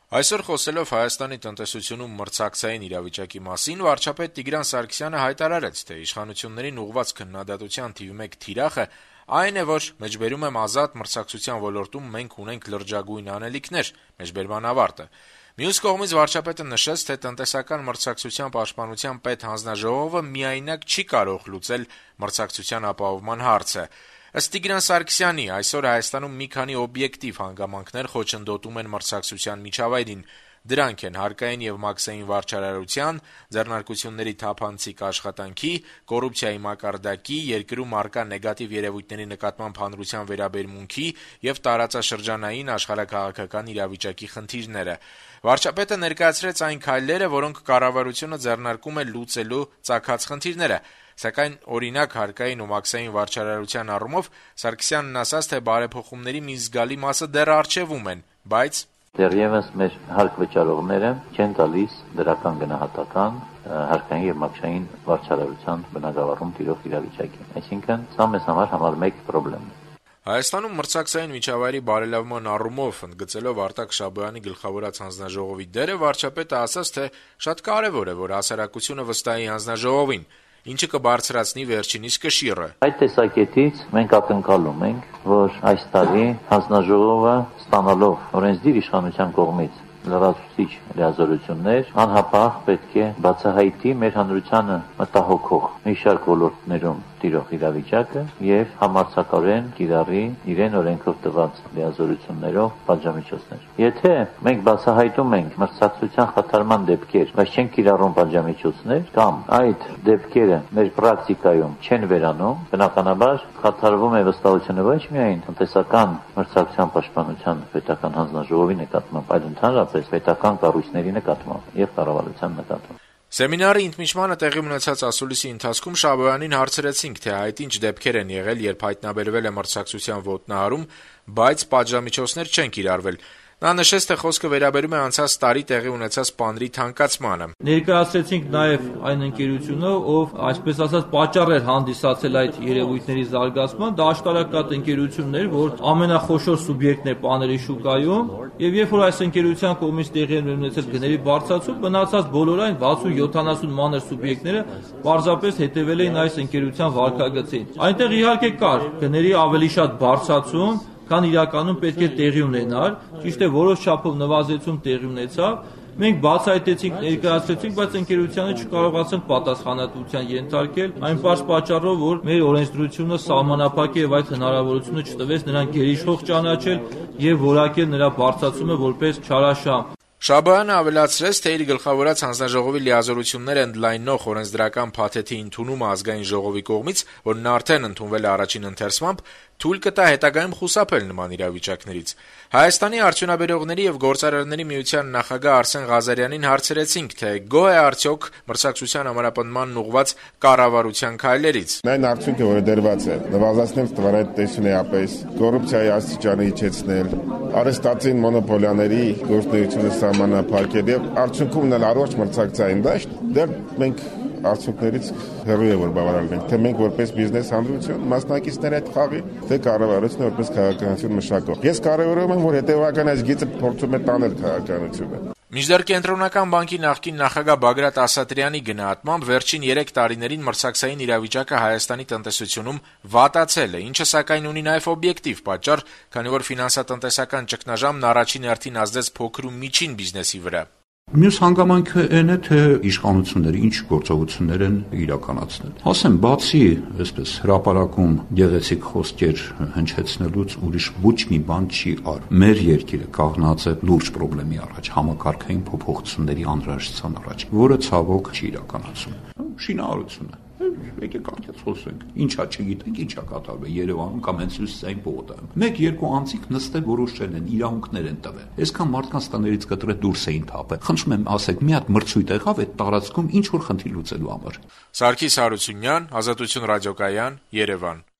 Այսօր խոսելով Հայաստանի տնտեսությունում մրցակցային իրավիճակի մասին, վարչապետ Տիգրան Սարգսյանը հայտարարեց, թե իշխանություններին ուղղված քննադատության թիվ 1 թիրախը այն է, որ մեջբերում եմ ազատ մրցակցության ոլորտում մենք ունենք լրջագույն անելիքներ, մեջբերման ավարտը։ Մյուս կողմից վարչապետը նշեց, թե տնտեսական մրցակցության պաշտպանության պետհանձնաժողովը միայնակ չի կարող լուծել մրցակցության ապահովման հարցը։ Ըստ Տիգրան Սարգսյանի, այսօր Հայաստանում մի քանի օբյեկտիվ հանգամանքներ խոչընդոտում են մրցակցության միջավայրին։ Դրանք են հարկային եւ մաքսային վարչարարության, ձեռնարկությունների թափանցիկ աշխատանքի, կոռուպցիայի մակարդակի, երկրում առկա նեգատիվ երևույթների նկատմամբ հանրության վերաբերմունքի եւ տարածաշրջանային աշխարհաքաղաքական իրավիճակի խնդիրները։ Վարչապետը ներկայացրեց այն քայլերը, որոնք կառավարությունը ձեռնարկում է լուծելու ծագած խնդիրները։ Սակայն օրինակ հարկային ու մաքսային վարչարարության առումով Սարգսյանն ասաց, թե բարեփոխումների մի զգալի մասը դեռ առջևում են, բայց դեռևս մեր հարկվճարողները չեն տալիս դրական գնահատական հարկային եւ մաքսային վարչարարության բնագավառում տիրող իրավիճակին։ Այսինքն, սա մեզ համար մեկ խնդրեմ է։ Հայաստանում մրցակցային միջավայրի բարելավման առումով ընդգծելով Արտակ Շաբոյանի գլխավորած հանձնաժողովի դերը, վարչապետը ասաց, թե շատ կարևոր է, որ հասարակությունը վստահի հանձնաժողովին, ինչը կբարձրացնի վերջինիս կշիռը։ Այդ տեսակետից մենք ակնկալում ենք, որ այս տարի հանձնաժողովը ստանալով օրենսդիր իշխանության կողմից լրացուցիչ լիազորություններ, անհապաղ պետք է բացահայտի մեր հանրությանը մտահոգող մի շարք ոլորտներում տիրող իրավիճակը եւ համարձակորեն կիրառի իրեն օրենքով տված լիազորություններով պատժամիջոցներ։ Եթե մենք բացահայտում ենք մրցակցության խաթարման դեպքեր, բայց չենք կիրառում պատժամիջոցներ, կամ այդ դեպքերը մեր պրակտիկայում չեն վերանում, բնականաբար խաթարվում է վստահությունը ոչ միայն տնտեսական մրցակցության պաշտպանության պետական հանձնաժողովի նկատմամբ, այլ ընդհանրապես պետական կառույցների նկատմամբ եւ կառավարության նկատմամբ։ Սեմինարի ընդմիջմանը տեղի ունեցած ասուլիսի ընթացքում Շաբոյանին հարցրեցինք, թե այդ ինչ դեպքեր են եղել, երբ հայտնաբերվել է մրցակցության ոտնահարում, բայց պատժամիջոցներ չեն կիրառվել։ Նա նշեց, թե խոսքը վերաբերում է անցած տարի տեղի ունեցած պանրի թանկացմանը։ Ներկայացրեցինք նաև այն ընկերությունը, ով, այսպես ասած, պատճառ էր հանդիսացել այդ երևույթների զարգացման, դա աշտարակատ ընկերությունն էր, որ ամենախոշոր սուբյեկտն է պաների շուկայում, եւ երբ որ այս ընկերության կողմից տեղի են ունեցել գների բարձրացում, մնացած բոլոր այն 60-70 մանր սուբյեկտները պարզապես հետևել էին այս ընկերության վարքագծին։ Այնտեղ իհարկե կար գների ավելի շատ բարձրացում, քան իրականում պետք է տեղի ունենար, ճիշտ է որոշ չափով նվազեցում տեղի ունեցավ, մենք բացահայտեցինք, ներկայացրեցինք, բայց ընկերությանը չկարողացանք պատասխանատվության ենթարկել, այն պարզ պատճառով, որ մեր օրենսդրությունը սահմանափակ է եւ այդ հնարավորությունը չտվեց նրան գերիշխող ճանաչել եւ որակել նրա բարձրացումը որպես չարաշահ։ Շաբոյանը ավելացրեց, թե իր գլխավորած հանձնաժողովի լիազորությունները ընդլայնող օրենսդրական փաթեթի ընդունումը ազգային ժողովի կողմից, որն արդեն ընդունվել է առաջին ընթերցմամբ, թույլ կտա հետագայում խուսափել նման իրավիճակներից։ Հայաստանի արդյունաբերողների եւ գործարարների միության նախագահ Արսեն Ղազարյանին հարցրեցինք, թե գոհ է արդյոք մրցակցության ամրապնդմանն ուղղված կառավարության քայլերից։ Այն արդյունքը, որը դրված է, նվազեցնել տվարատեսությունը ապես, կոռուպցիայի աստիճանը իջեցնել, արհեստացին մոնոպոլիաների գործունեությունը սահմանափակել եւ արդյունքում նել առողջ մրցակցային դաշտ, դեռ մենք արդյունքներից հեռու է որ բավարարել ենք, թե մենք որպես բիզնես հանրություն, մասնակիցներ այդ խաղի, թե կառավարությունը որպես քաղաքականություն մշակող։ Ես կարևորում եմ, որ հետևական այս գիծը փորձում է տանել քաղաքականությունը։ Մինչդեռ Կենտրոնական բանկի նախկին նախագահ Բագրատ Ասատրյանի գնահատմամբ վերջին 3 տարիներին մրցակցային իրավիճակը Հայաստանի տնտեսությունում վատացել է, ինչը սակայն ունի նաև օբյեկտիվ պատճառ, քանի որ ֆինանսատնտեսական ճգնաժամն առաջին հերթին ազդեց փոքր ու միջին բիզնեսի վրա։ Մյուս հանգամանքը այն է, թե իշխանությունները ինչ գործողություններ են իրականացնել։ Ասեմ, բացի այսպես հրապարակում գեղեցիկ խոսքեր հնչեցնելուց ուրիշ ոչ մի բան չի արվում։ Մեր երկիրը կանգնած է լուրջ խնդրի առաջ, համակարգային փոփոխությունների անհրաժեշտության առաջ, որը ցավոք չի իրականացում։ Շինարարությունը եկեք անկեղծ խոսենք։ Ինչա չգիտենք, ինչա կատարվել Երևանում կամ հենց Հյուսիսային պողոտայում։ 1-2 անձիկ նստել որոշել են, իրավունքներ են տվել։ Այսքան մարդկանց տներից կտրել դուրս էին թափել։ Խնդրում եմ ասեք, մի հատ մրցույթ եղավ այդ տարածքում ինչ որ խնդիր լուծելու համար։ Սարգիս Հարությունյան, Ազատություն ռադիոկայան, Երևան։